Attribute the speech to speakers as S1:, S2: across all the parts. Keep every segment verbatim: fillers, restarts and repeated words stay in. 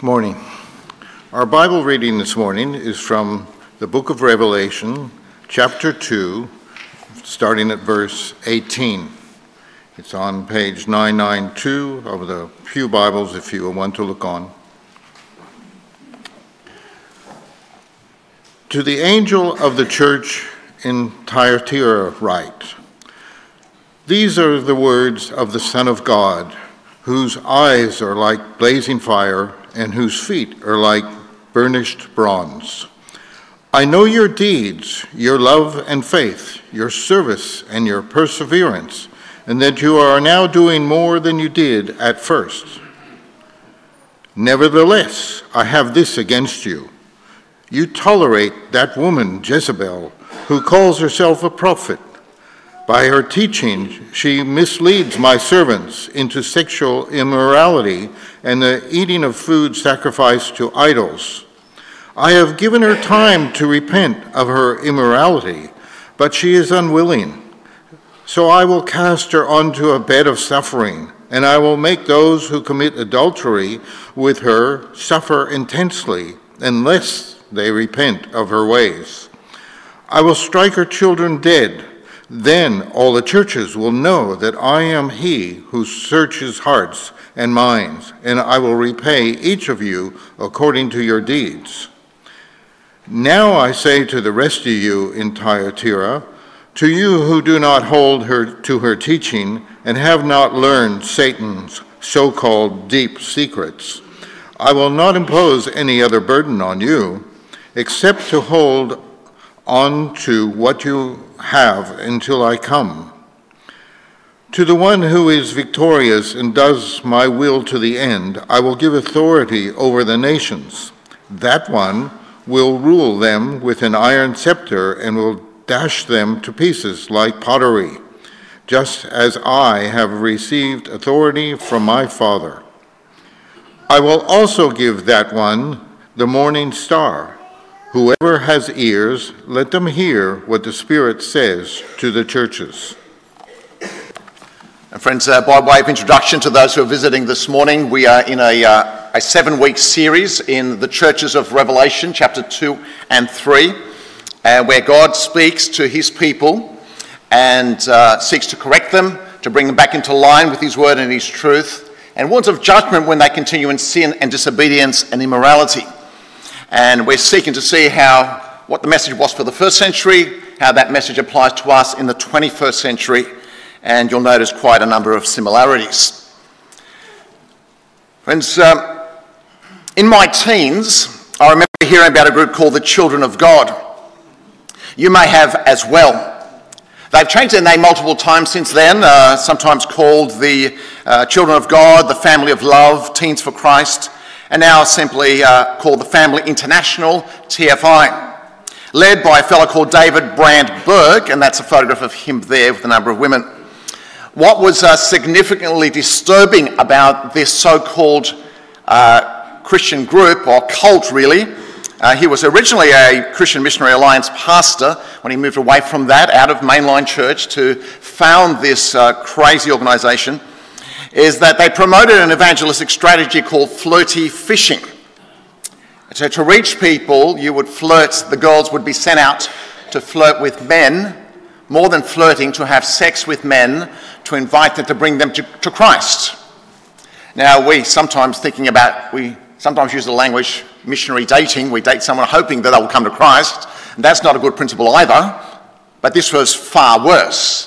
S1: Morning. Our Bible reading this morning is from the book of Revelation, chapter two, starting at verse eighteen. It's on page nine ninety-two of the Pew Bibles if you want to look on. To the angel of the church in Thyatira write, "These are the words of the Son of God, whose eyes are like blazing fire and whose feet are like burnished bronze. I know your deeds, your love and faith, your service and your perseverance, and that you are now doing more than you did at first. Nevertheless, I have this against you. You tolerate that woman, Jezebel, who calls herself a prophet. By her teaching, she misleads my servants into sexual immorality and the eating of food sacrificed to idols. I have given her time to repent of her immorality, but she is unwilling. So I will cast her onto a bed of suffering, and I will make those who commit adultery with her suffer intensely, unless they repent of her ways. I will strike her children dead. Then all the churches will know that I am he who searches hearts and minds, and I will repay each of you according to your deeds. Now I say to the rest of you in Thyatira, to you who do not hold her to her teaching and have not learned Satan's so-called deep secrets, I will not impose any other burden on you, except to hold on to what you have until I come. To the one who is victorious and does my will to the end, I will give authority over the nations. That one will rule them with an iron scepter and will dash them to pieces like pottery, just as I have received authority from my Father. I will also give that one the morning star. Whoever has ears, let them hear what the Spirit says to the churches."
S2: And friends, uh, by way of introduction to those who are visiting this morning, we are in a, uh, a seven-week series in the churches of Revelation, chapter two and three, uh, where God speaks to his people and uh, seeks to correct them, to bring them back into line with his word and his truth, and warns of judgment when they continue in sin and disobedience and immorality. And we're seeking to see how what the message was for the first century, how that message applies to us in the twenty-first century, and you'll notice quite a number of similarities. Friends, um, in my teens, I remember hearing about a group called the Children of God. You may have as well. They've changed their name multiple times since then, uh, sometimes called the uh, Children of God, the Family of Love, Teens for Christ, and now simply uh, called the Family International, T F I, led by a fellow called David Brand Berg, and that's a photograph of him there with a number of women. What was uh, significantly disturbing about this so-called uh, Christian group, or cult really, uh, he was originally a Christian Missionary Alliance pastor when he moved away from that, out of mainline church, to found this uh, crazy organisation, is that they promoted an evangelistic strategy called flirty fishing. So to reach people, you would flirt, the girls would be sent out to flirt with men, more than flirting, to have sex with men, to invite them, to bring them to, to Christ. Now, we sometimes thinking about, we sometimes use the language missionary dating. We date someone hoping that they will come to Christ, and that's not a good principle either, but this was far worse.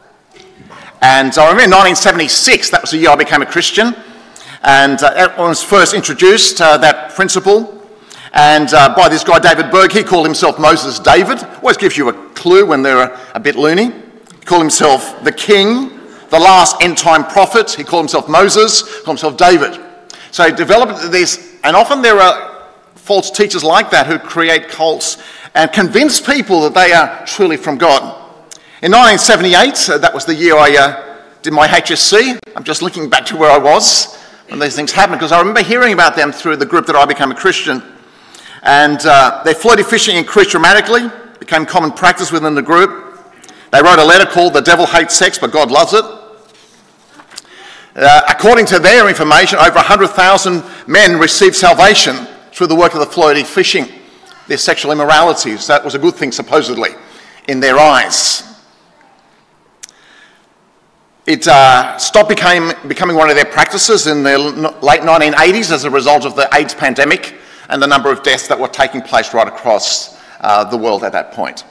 S2: And I remember in nineteen seventy-six, that was the year I became a Christian, and uh, that was first introduced, uh, that principle, and uh, by this guy David Berg. He called himself Moses David. Always gives you a clue when they're a bit loony. He called himself the king, the last end-time prophet. He called himself Moses, called himself David. So he developed this, and often there are false teachers like that who create cults and convince people that they are truly from God. In nineteen seventy-eight, uh, that was the year I uh, did my H S C. I'm just looking back to where I was when these things happened, because I remember hearing about them through the group that I became a Christian. And uh, their flirty fishing increased dramatically, became common practice within the group. They wrote a letter called "The Devil Hates Sex, but God Loves It." Uh, according to their information, over one hundred thousand men received salvation through the work of the floaty fishing, their sexual immoralities. That was a good thing, supposedly, in their eyes. It uh, stopped became, becoming one of their practices in the late nineteen eighties as a result of the AIDS pandemic and the number of deaths that were taking place right across uh, the world at that point.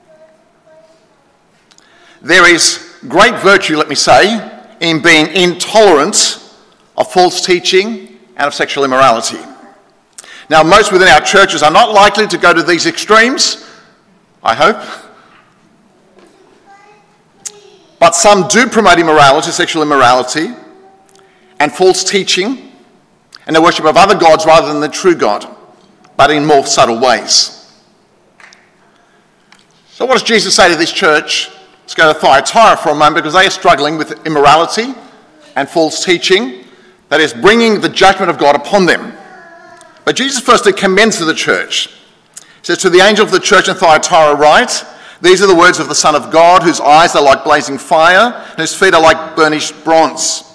S2: There is great virtue, let me say, in being intolerant of false teaching and of sexual immorality. Now, most within our churches are not likely to go to these extremes, I hope. But some do promote immorality, sexual immorality, and false teaching, and the worship of other gods rather than the true God, but in more subtle ways. So what does Jesus say to this church? Let's go to Thyatira for a moment, because they are struggling with immorality and false teaching that is bringing the judgment of God upon them. But Jesus firstly commends to the church. He says, "To the angel of the church in Thyatira write, these are the words of the Son of God, whose eyes are like blazing fire, and whose feet are like burnished bronze."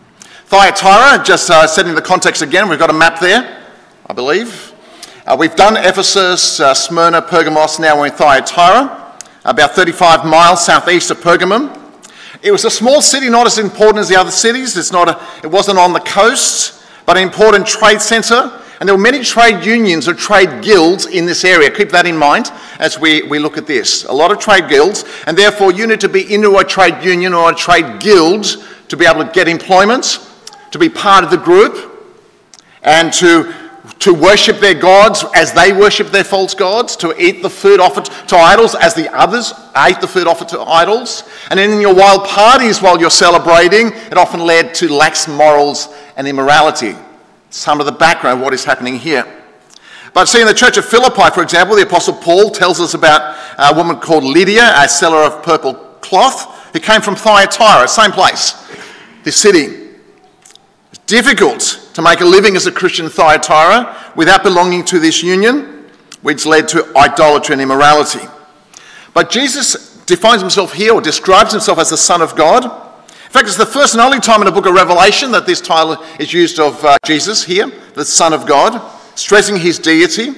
S2: Thyatira, just uh, setting the context again, we've got a map there, I believe. Uh, we've done Ephesus, uh, Smyrna, Pergamos, now we're in Thyatira, about thirty-five miles southeast of Pergamum. It was a small city, not as important as the other cities. It's not a, it wasn't on the coast, but an important trade centre. And there were many trade unions or trade guilds in this area. Keep that in mind as we, we look at this. A lot of trade guilds, and therefore you need to be into a trade union or a trade guild to be able to get employment, to be part of the group, and to, to worship their gods as they worship their false gods, to eat the food offered to idols as the others ate the food offered to idols. And in your wild parties while you're celebrating, it often led to lax morals and immorality. Some of the background of what is happening here. But see, in the church of Philippi, for example, the Apostle Paul tells us about a woman called Lydia, a seller of purple cloth, who came from Thyatira, same place, this city. It's difficult to make a living as a Christian in Thyatira without belonging to this union, which led to idolatry and immorality. But Jesus defines himself here, or describes himself as the Son of God. In fact, it's the first and only time in the book of Revelation that this title is used of uh, Jesus here, the Son of God, stressing his deity.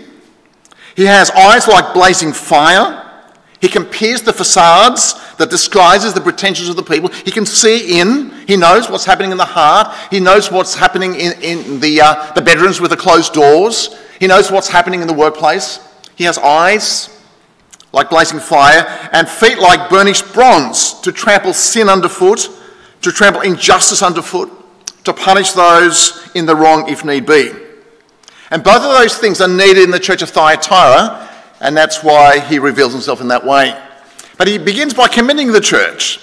S2: He has eyes like blazing fire. He can pierce the facades that disguises the pretensions of the people. He can see in. He knows what's happening in the heart. He knows what's happening in, in the, uh, the bedrooms with the closed doors. He knows what's happening in the workplace. He has eyes like blazing fire and feet like burnished bronze to trample sin underfoot, to trample injustice underfoot, to punish those in the wrong if need be. And both of those things are needed in the church of Thyatira, and that's why he reveals himself in that way. But he begins by commending the church.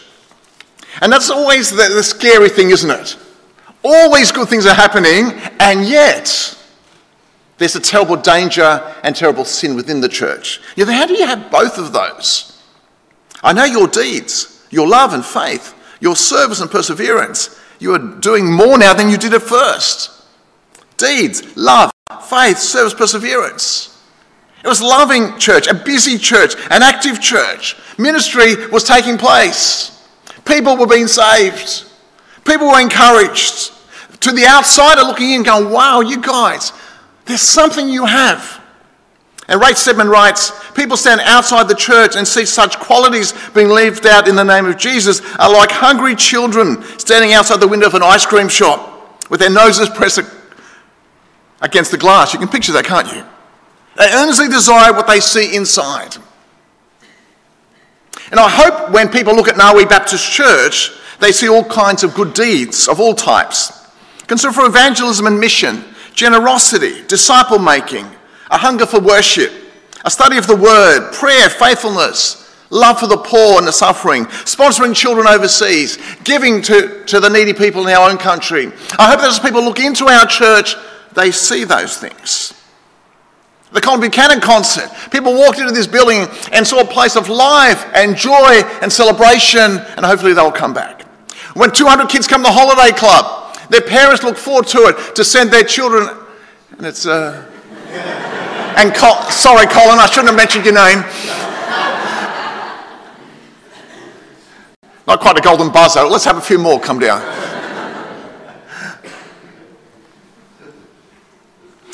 S2: And that's always the, the scary thing, isn't it? All these good things are happening, and yet there's a terrible danger and terrible sin within the church. You know, how do you have both of those? I know your deeds, your love and faith, your service and perseverance. You are doing more now than you did at first. Deeds, love, faith, service, perseverance. It was a loving church, a busy church, an active church. Ministry was taking place. People were being saved. People were encouraged. To the outsider looking in going, wow, you guys, there's something you have. And Ray Stedman writes, people stand outside the church and see such qualities being lived out in the name of Jesus are like hungry children standing outside the window of an ice cream shop with their noses pressed against the glass. You can picture that, can't you? They earnestly desire what they see inside. And I hope when people look at Nawi Baptist Church, they see all kinds of good deeds of all types. Concern for evangelism and mission, generosity, disciple making, a hunger for worship, a study of the word, prayer, faithfulness, love for the poor and the suffering, sponsoring children overseas, giving to, to the needy people in our own country. I hope that as people look into our church, they see those things. The Colin Buchanan concert, people walked into this building and saw a place of life and joy and celebration, and hopefully they'll come back. When two hundred kids come to the holiday club, their parents look forward to it to send their children, and it's... Uh, And Col- sorry, Colin, I shouldn't have mentioned your name. Not quite a golden buzzer. Let's have a few more come down.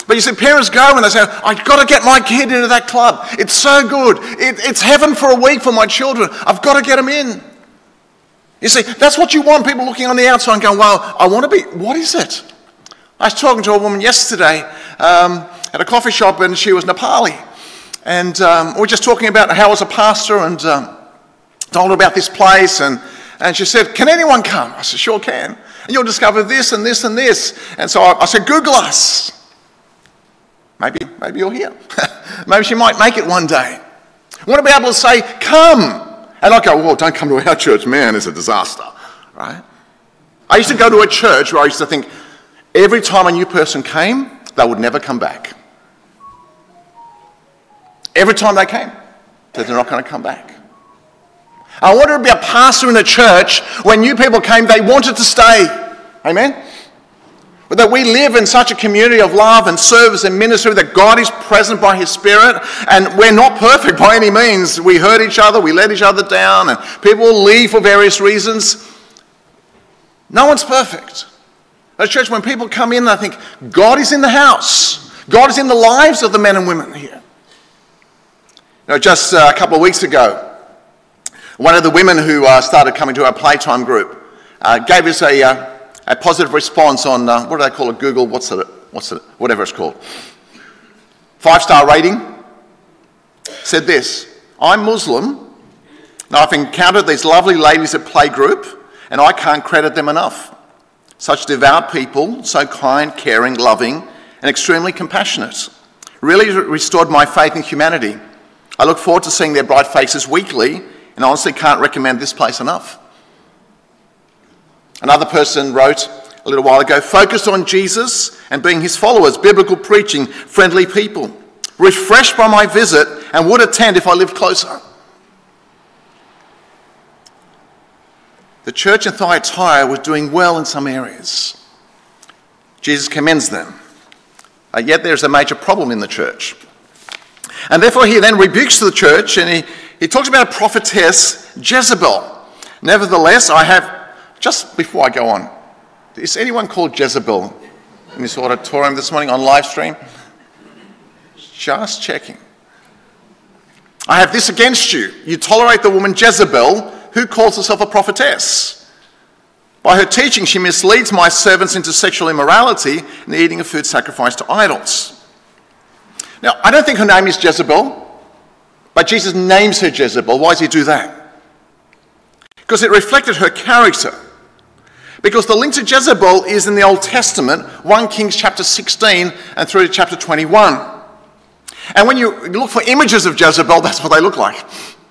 S2: But you see, parents go and they say, I've got to get my kid into that club. It's so good. It, it's heaven for a week for my children. I've got to get them in. You see, that's what you want, people looking on the outside and going, well, I want to be, what is it? I was talking to a woman yesterday um, at a coffee shop, and she was Nepali. And um, we were just talking about how I was a pastor, and um, told her about this place, and, and she said, can anyone come? I said, sure can. And you'll discover this and this and this. And so I, I said, Google us. Maybe, maybe you're here. Maybe she might make it one day. I want to be able to say, come. And I go, well, don't come to our church, man, it's a disaster, right? I used to go to a church where I used to think every time a new person came, they would never come back. Every time they came, they're not going to come back. I wanted to be a pastor in a church when new people came, they wanted to stay. Amen? But that we live in such a community of love and service and ministry, that God is present by His Spirit, and we're not perfect by any means. We hurt each other, we let each other down, and people leave for various reasons. No one's perfect. At a church, when people come in, I think God is in the house. God is in the lives of the men and women here. You know, just uh, a couple of weeks ago, one of the women who uh, started coming to our playtime group uh, gave us a... Uh, A positive response on, uh, what do they call it, Google, what's it, what's it, whatever it's called. Five-star rating, said this, I'm Muslim. Now I've encountered these lovely ladies at playgroup, and I can't credit them enough. Such devout people, so kind, caring, loving, and extremely compassionate. Really restored my faith in humanity. I look forward to seeing their bright faces weekly, and honestly can't recommend this place enough. Another person wrote a little while ago, focused on Jesus and being His followers, biblical preaching, friendly people. Refreshed by my visit and would attend if I lived closer. The church in Thyatira was doing well in some areas. Jesus commends them. Uh, yet there's a major problem in the church. And therefore He then rebukes the church, and he, he talks about a prophetess, Jezebel. Nevertheless, I have... Just before I go on, is anyone called Jezebel in this auditorium this morning on live stream? Just checking. I have this against you. You tolerate the woman Jezebel, who calls herself a prophetess. By her teaching, she misleads my servants into sexual immorality and the eating of food sacrificed to idols. Now, I don't think her name is Jezebel, but Jesus names her Jezebel. Why does He do that? Because it reflected her character. Because the link to Jezebel is in the Old Testament, First Kings chapter sixteen and through to chapter twenty-one. And when you look for images of Jezebel, that's what they look like.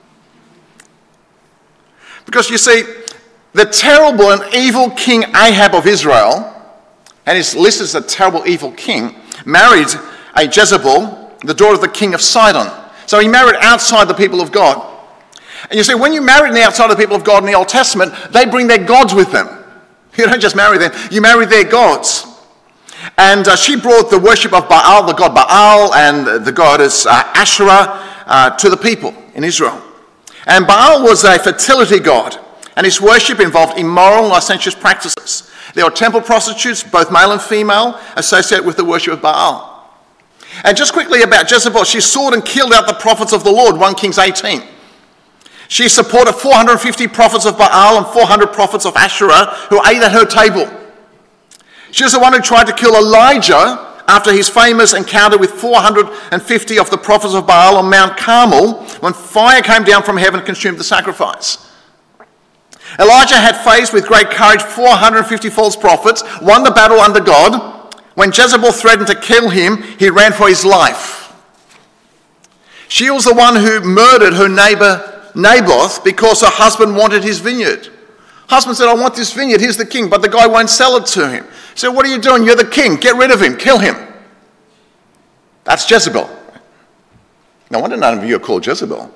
S2: Because you see, the terrible and evil king Ahab of Israel, and he's listed as a terrible evil king, married a Jezebel, the daughter of the king of Sidon. So he married outside the people of God. And you see, when you marry the outside of the people of God in the Old Testament, they bring their gods with them. You don't just marry them, you marry their gods. And uh, she brought the worship of Baal, the god Baal, and the goddess uh, Asherah uh, to the people in Israel. And Baal was a fertility god, and his worship involved immoral and licentious practices. There were temple prostitutes, both male and female, associated with the worship of Baal. And just quickly about Jezebel, she sought and killed out the prophets of the Lord, First Kings eighteen. She supported four hundred fifty prophets of Baal and four hundred prophets of Asherah who ate at her table. She was the one who tried to kill Elijah after his famous encounter with four hundred fifty of the prophets of Baal on Mount Carmel, when fire came down from heaven and consumed the sacrifice. Elijah had faced with great courage four hundred fifty false prophets, won the battle under God. When Jezebel threatened to kill him, he ran for his life. She was the one who murdered her neighbour Naboth because her husband wanted his vineyard. Husband said, I want this vineyard, here's the king, but the guy won't sell it to him. He said, what are you doing? You're the king, get rid of him, kill him. That's Jezebel. No wonder none of you are called Jezebel.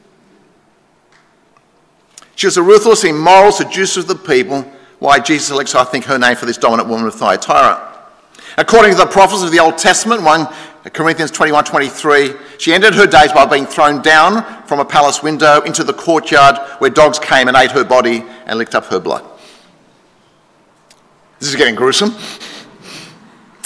S2: She was a ruthless, immoral seducer of the people. Why Jesus selects, I think, her name for this dominant woman of Thyatira. According to the prophets of the Old Testament, First Corinthians twenty-one twenty-three, she ended her days by being thrown down from a palace window into the courtyard where dogs came and ate her body and licked up her blood. This is getting gruesome.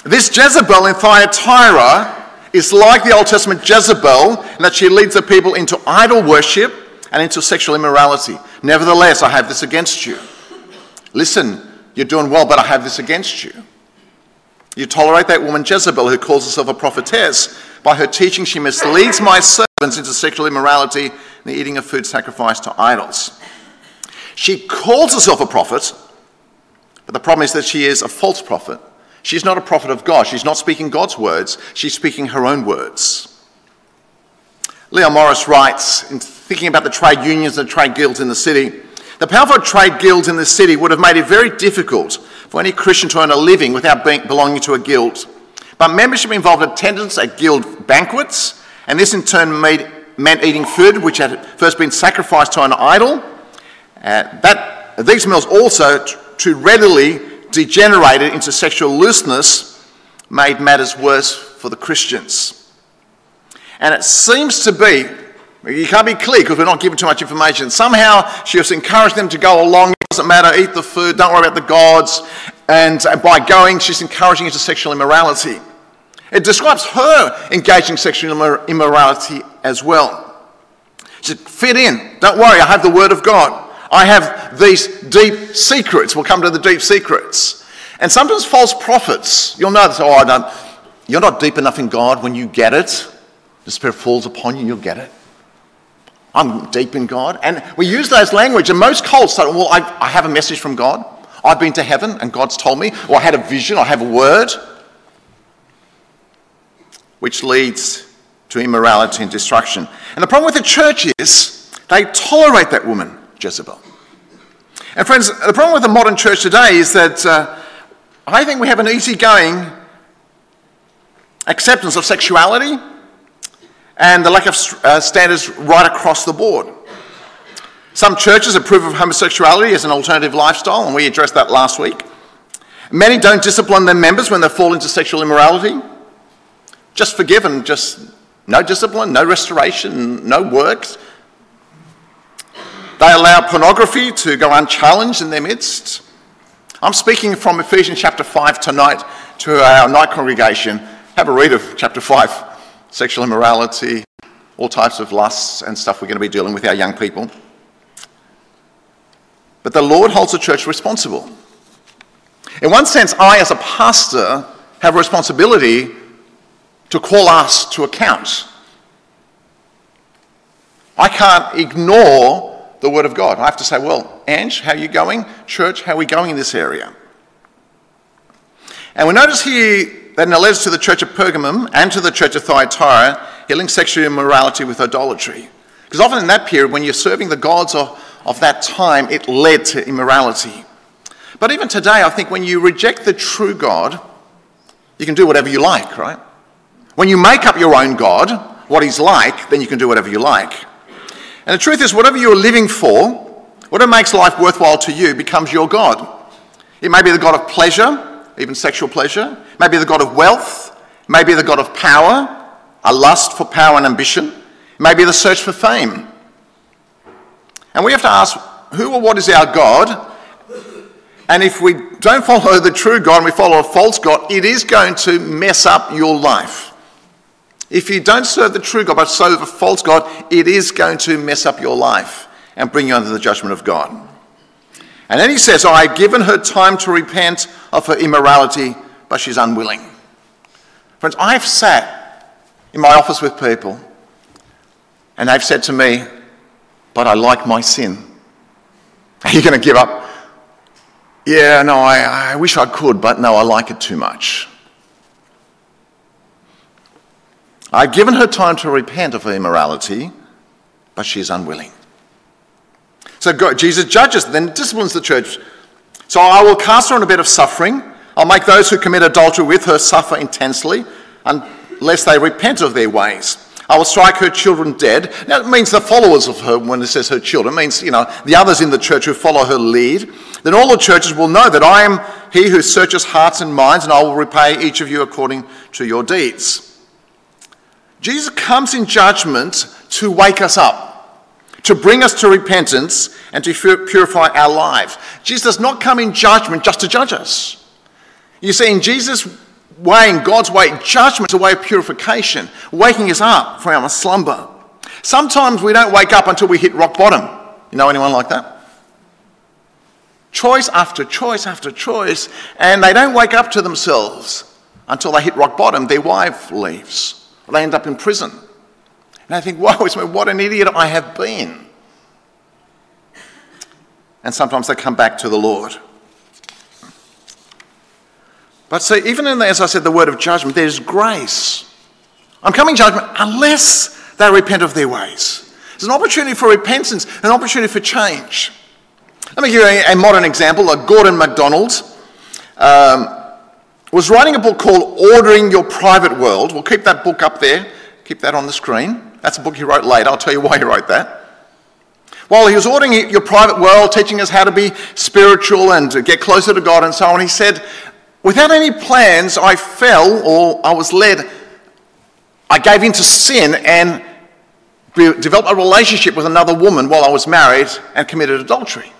S2: This Jezebel in Thyatira is like the Old Testament Jezebel in that she leads the people into idol worship and into sexual immorality. Nevertheless, I have this against you. Listen, you're doing well, but I have this against you. You tolerate that woman Jezebel who calls herself a prophetess. By her teaching, she misleads my servants into sexual immorality and the eating of food sacrificed to idols. She calls herself a prophet, but the problem is that she is a false prophet. She's not a prophet of God. She's not speaking God's words. She's speaking her own words. Leo Morris writes, in thinking about the trade unions and trade guilds in the city, the powerful trade guilds in the city would have made it very difficult for any Christian to earn a living without being, belonging to a guild. But membership involved attendance at guild banquets, and this in turn made, meant eating food which had first been sacrificed to an idol. Uh, that, these meals also, t- too readily degenerated into sexual looseness, made matters worse for the Christians. And it seems to be, you can't be clear because we're not given too much information, somehow she was encouraging them to go along, it doesn't matter, eat the food, don't worry about the gods, and by going she's encouraging into sexual immorality. It describes her engaging in sexual immor- immorality as well. She said, fit in, don't worry, I have the word of God. I have these deep secrets. We'll come to the deep secrets. And sometimes false prophets, you'll know this, oh, I don't, you're not deep enough in God. When you get it, the Spirit falls upon you, you'll get it. I'm deep in God. And we use those language, and most cults say, well, I, I have a message from God. I've been to heaven, and God's told me. Or I had a vision, I have a word. Which leads to immorality and destruction. And the problem with the church is they tolerate that woman, Jezebel. And friends, the problem with the modern church today is that uh, I think we have an easygoing acceptance of sexuality and the lack of uh, standards right across the board. Some churches approve of homosexuality as an alternative lifestyle, and we addressed that last week. Many don't discipline their members when they fall into sexual immorality. Just forgive and just no discipline, no restoration, no works. They allow pornography to go unchallenged in their midst. I'm speaking from Ephesians chapter five tonight to our night congregation. Have a read of chapter five. Sexual immorality, all types of lusts and stuff we're going to be dealing with our young people. But the Lord holds the church responsible. In one sense, I as a pastor have a responsibility to call us to account. I can't ignore the word of God. I have to say, well, Ange, how are you going? Church, how are we going in this area? And we notice here that in the letters to the church of Pergamum and to the church of Thyatira, he links sexual immorality with idolatry. Because often in that period, when you're serving the gods of, of that time, it led to immorality. But even today, I think when you reject the true God, you can do whatever you like, right? When you make up your own God, what he's like, then you can do whatever you like. And the truth is, whatever you're living for, whatever makes life worthwhile to you, becomes your God. It may be the God of pleasure, even sexual pleasure. It may be the God of wealth. It may be the God of power, a lust for power and ambition. It may be the search for fame. And we have to ask, who or what is our God? And if we don't follow the true God and we follow a false God, it is going to mess up your life. If you don't serve the true God but serve a false God, it is going to mess up your life and bring you under the judgment of God. And then he says, I have given her time to repent of her immorality, but she's unwilling. Friends, I've sat in my office with people and they've said to me, but I like my sin. Are you going to give up? Yeah, no, I, I wish I could, but no, I like it too much. I've given her time to repent of her immorality, but she is unwilling. So God, Jesus judges, then disciplines the church. So I will cast her on a bed of suffering. I'll make those who commit adultery with her suffer intensely, unless they repent of their ways. I will strike her children dead. Now it means the followers of her, when it says her children, it means, you know, the others in the church who follow her lead. Then all the churches will know that I am he who searches hearts and minds, and I will repay each of you according to your deeds. Jesus comes in judgment to wake us up, to bring us to repentance and to purify our lives. Jesus does not come in judgment just to judge us. You see, in Jesus, way in God's way, judgment is a way of purification, waking us up from our slumber. Sometimes we don't wake up until we hit rock bottom. You know anyone like that? Choice after choice after choice, and they don't wake up to themselves until they hit rock bottom. Their wife leaves. They end up in prison. And I think, wow, what an idiot I have been. And sometimes they come back to the Lord. But see, even in, as I said, the word of judgment, there's grace. I'm coming judgment unless they repent of their ways. There's an opportunity for repentance, an opportunity for change. Let me give you a, a modern example. Uh, Gordon MacDonald um, was writing a book called Ordering Your Private World. We'll keep that book up there. Keep that on the screen. That's a book he wrote later. I'll tell you why he wrote that. While he was ordering your private world, teaching us how to be spiritual and to get closer to God and so on, he said, without any plans, I fell or I was led, I gave into sin and developed a relationship with another woman while I was married and committed adultery.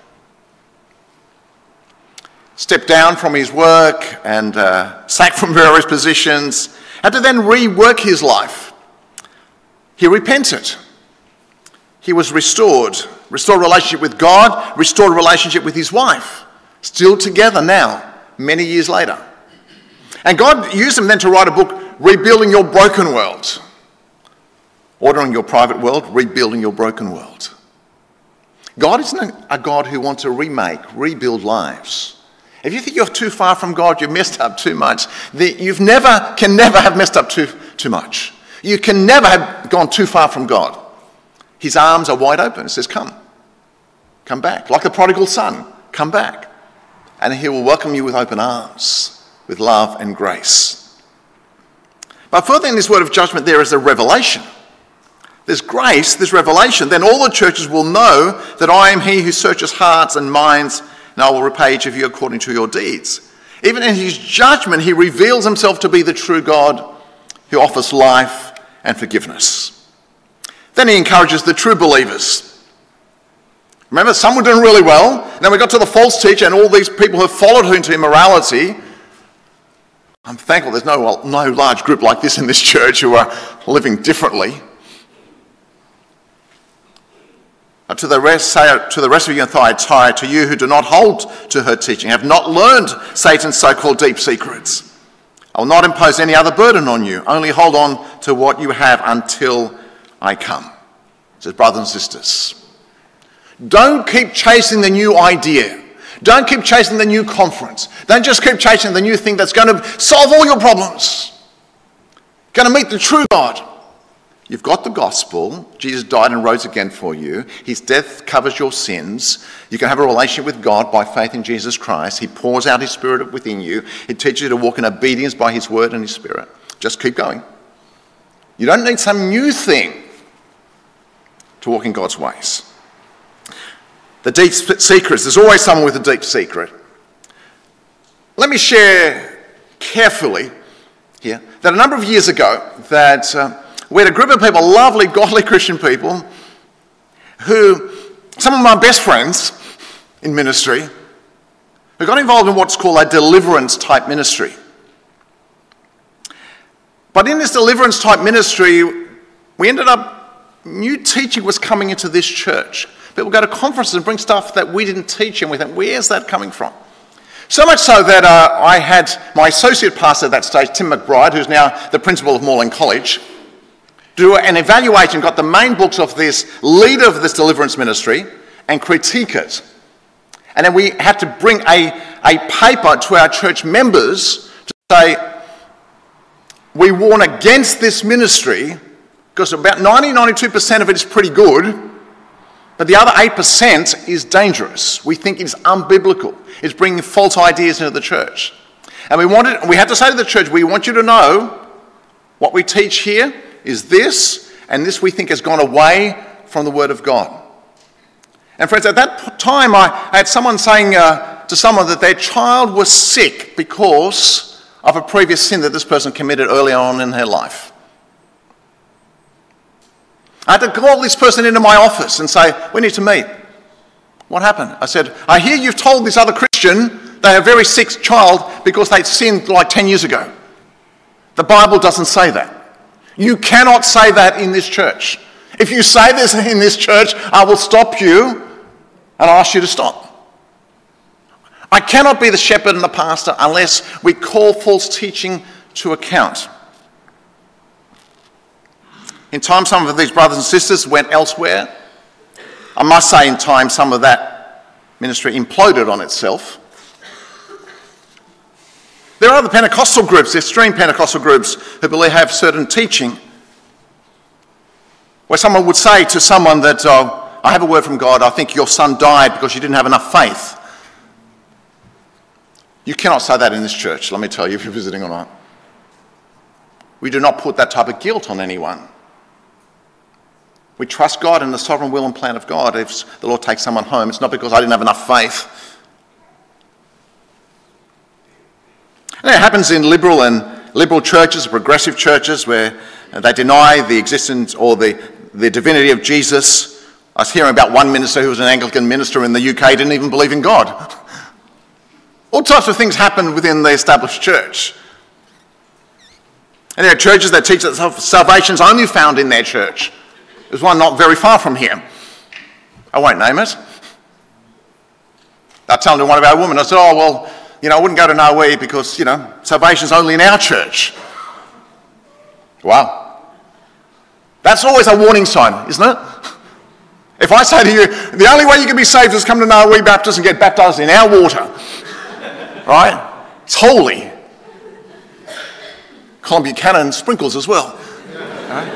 S2: Stepped down from his work and uh, sacked from various positions, had to then rework his life. He repented. He was restored, restored relationship with God, restored relationship with his wife, still together now, many years later. And God used him then to write a book, Rebuilding Your Broken World. Ordering your private world, rebuilding your broken world. God isn't a God who wants to remake, rebuild lives. If you think you're too far from God, you've messed up too much, you've never, can never have messed up too, too much. You can never have gone too far from God. His arms are wide open. It says, come. Come back. Like the prodigal son, come back. And he will welcome you with open arms, with love and grace. But further in this word of judgment, there is a revelation. There's grace, there's revelation. Then all the churches will know that I am he who searches hearts and minds, and I will repay each of you according to your deeds. Even in his judgment, he reveals himself to be the true God who offers life and forgiveness. Then he encourages the true believers. Remember, some were doing really well. And then we got to the false teacher and all these people who followed her into immorality. I'm thankful there's no, no large group like this in this church who are living differently. But to the rest, say to the rest of you in Thyatira, to you who do not hold to her teaching, have not learned Satan's so-called deep secrets, I will not impose any other burden on you. Only hold on to what you have until I come. It says, brothers and sisters, don't keep chasing the new idea. Don't keep chasing the new conference. Don't just keep chasing the new thing that's going to solve all your problems. Going to meet the true God. You've got the gospel. Jesus died and rose again for you. His death covers your sins. You can have a relationship with God by faith in Jesus Christ. He pours out his Spirit within you. He teaches you to walk in obedience by his word and his Spirit. Just keep going. You don't need some new thing to walk in God's ways. The deep secrets. There's always someone with a deep secret. Let me share carefully here that a number of years ago that uh, we had a group of people, lovely, godly Christian people, who, some of my best friends in ministry, who got involved in what's called a deliverance type ministry. But in this deliverance type ministry, we ended up, new teaching was coming into this church. People go to conferences and bring stuff that we didn't teach, and we think, where's that coming from? So much so that uh, I had my associate pastor at that stage, Tim McBride, who's now the principal of Moreland College, do an evaluation, got the main books of this leader of this deliverance ministry and critique it. And then we had to bring a, a paper to our church members to say, we warn against this ministry because about ninety, ninety-two percent of it is pretty good, but the other eight percent is dangerous. We think it's unbiblical. It's bringing false ideas into the church. And we wanted, we had to say to the church, we want you to know what we teach here is this, and this we think has gone away from the Word of God. And friends, at that time I, I had someone saying uh, to someone that their child was sick because of a previous sin that this person committed early on in her life. I had to call this person into my office and say, we need to meet. What happened? I said, I hear you've told this other Christian they have a very sick child because they sinned like ten years ago. The Bible doesn't say that. You cannot say that in this church. If you say this in this church, I will stop you and ask you to stop. I cannot be the shepherd and the pastor unless we call false teaching to account. In time, some of these brothers and sisters went elsewhere. I must say, in time, some of that ministry imploded on itself. There are other Pentecostal groups, extreme Pentecostal groups, who believe have certain teaching where someone would say to someone that, oh, I have a word from God, I think your son died because you didn't have enough faith. You cannot say that in this church, let me tell you, if you're visiting or not. We do not put that type of guilt on anyone. We trust God and the sovereign will and plan of God. If the Lord takes someone home, it's not because I didn't have enough faith. And it happens in liberal and liberal churches, progressive churches, where they deny the existence or the, the divinity of Jesus. I was hearing about one minister who was an Anglican minister in the U K, didn't even believe in God. All types of things happen within the established church. And there are churches that teach that salvation is only found in their church. There's one not very far from here. I won't name it. I was telling to one of our women, I said, oh, well, you know, I wouldn't go to No Way because, you know, salvation's only in our church. Wow. That's always a warning sign, isn't it? If I say to you, the only way you can be saved is come to No Way Baptist and get baptised in our water, right? It's holy. Colin Buchanan sprinkles as well. Right?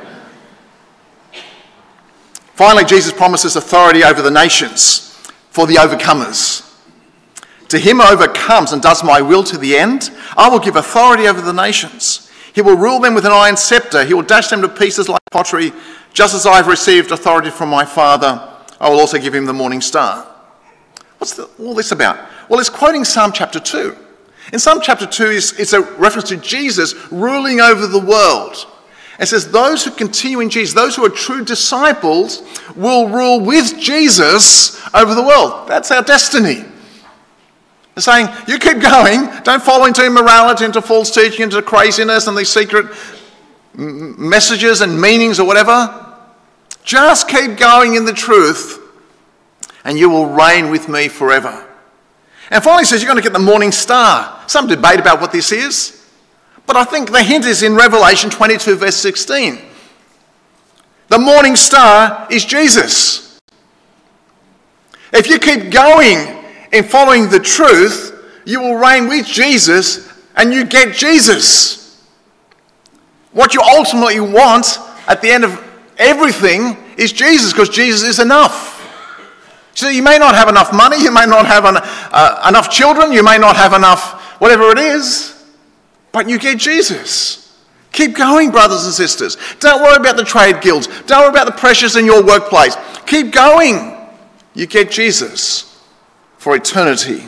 S2: Finally, Jesus promises authority over the nations for the overcomers. To him who overcomes and does my will to the end, I will give authority over the nations. He will rule them with an iron scepter. He will dash them to pieces like pottery. Just as I have received authority from my Father, I will also give him the morning star. What's the, all this about? Well, it's quoting Psalm chapter two. In Psalm chapter two, it's, it's a reference to Jesus ruling over the world. It says, those who continue in Jesus, those who are true disciples, will rule with Jesus over the world. That's our destiny. They're saying, you keep going, don't fall into immorality, into false teaching, into craziness and these secret m- messages and meanings or whatever. Just keep going in the truth and you will reign with me forever. And finally he says, you're going to get the morning star. Some debate about what this is. But I think the hint is in Revelation twenty-two, verse sixteen. The morning star is Jesus. If you keep going in following the truth, you will reign with Jesus and you get Jesus. What you ultimately want at the end of everything is Jesus, because Jesus is enough. So you may not have enough money, you may not have an, uh, enough children, you may not have enough whatever it is, but you get Jesus. Keep going, brothers and sisters. Don't worry about the trade guilds. Don't worry about the pressures in your workplace. Keep going. You get Jesus for eternity.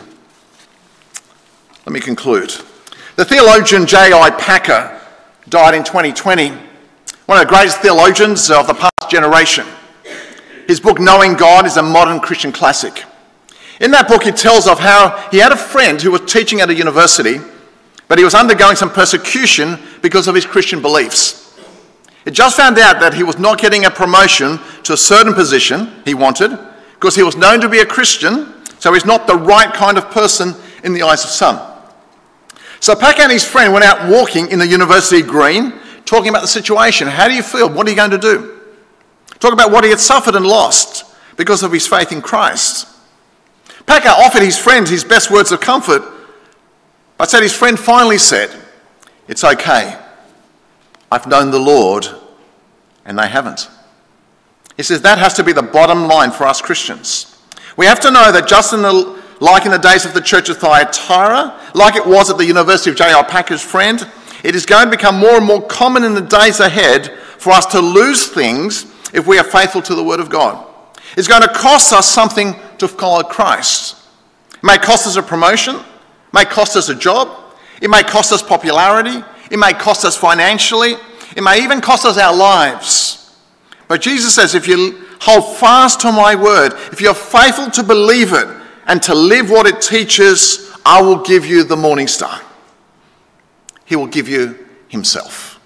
S2: Let me conclude. The theologian J I Packer died in twenty twenty, one of the greatest theologians of the past generation. His book, Knowing God, is a modern Christian classic. In that book, he tells of how he had a friend who was teaching at a university, but he was undergoing some persecution because of his Christian beliefs. He just found out that he was not getting a promotion to a certain position he wanted because he was known to be a Christian, so he's not the right kind of person in the eyes of some. So Packer and his friend went out walking in the university green, talking about the situation. How do you feel? What are you going to do? Talk about what he had suffered and lost because of his faith in Christ. Packer offered his friend his best words of comfort, but said his friend finally said, "It's okay. I've known the Lord," and they haven't. He says that has to be the bottom line for us Christians. We have to know that just in the, like in the days of the Church of Thyatira, like it was at the University of J I Packer's friend, it is going to become more and more common in the days ahead for us to lose things if we are faithful to the Word of God. It's going to cost us something to follow Christ. It may cost us a promotion. It may cost us a job. It may cost us popularity. It may cost us financially. It may even cost us our lives. But Jesus says, if you hold fast to my word, if you're faithful to believe it and to live what it teaches, I will give you the morning star. He will give you himself.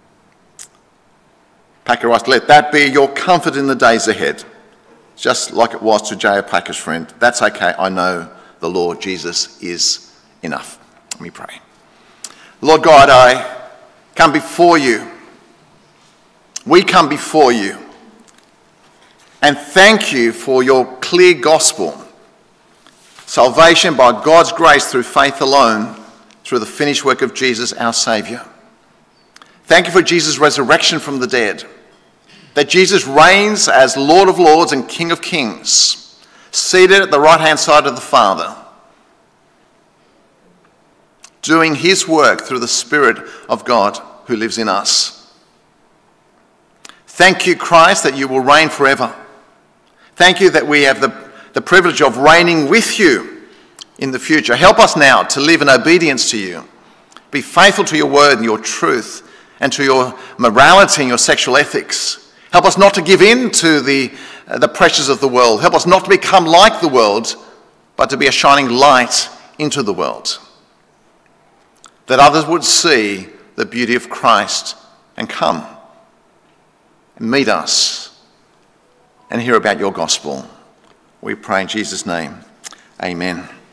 S2: Packer writes, let that be your comfort in the days ahead. Just like it was to J O Packer's friend. That's okay, I know the Lord Jesus is enough. Let me pray. Lord God, I come before you. We come before you and thank you for your clear gospel. Salvation by God's grace through faith alone, through the finished work of Jesus, our Saviour. Thank you for Jesus' resurrection from the dead, that Jesus reigns as Lord of Lords and King of Kings, seated at the right-hand side of the Father, doing his work through the Spirit of God who lives in us. Thank you, Christ, that you will reign forever. Thank you that we have the, the privilege of reigning with you in the future. Help us now to live in obedience to you. Be faithful to your word and your truth and to your morality and your sexual ethics. Help us not to give in to the, uh, the pressures of the world. Help us not to become like the world, but to be a shining light into the world, that others would see the beauty of Christ and come and meet us and hear about your gospel. We pray in Jesus' name. Amen.